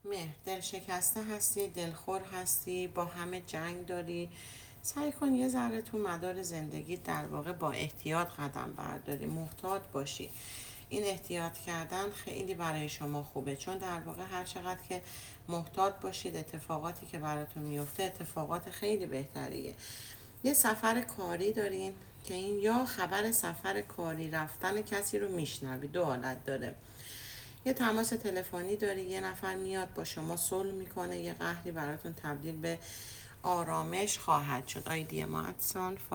دل شکسته هستی، دلخور هستی، با همه جنگ داری. سعی کن یه ذره تو مدار زندگی در واقع با احتیاط قدم برداری، محتاط باشی. این احتیاط کردن خیلی برای شما خوبه، چون در واقع هر چقدر که محتاط باشید اتفاقاتی که براتون میفته اتفاقات خیلی بهتریه. یه سفر کاری دارین که این یا خبر سفر کاری رفتن کسی رو میشنوی، دو حالت داره. یه تماس تلفنی داری، یه نفر میاد با شما صلح میکنه، یه قهری براتون تبدیل به آرامش خواهد شد. آیدی ماتسون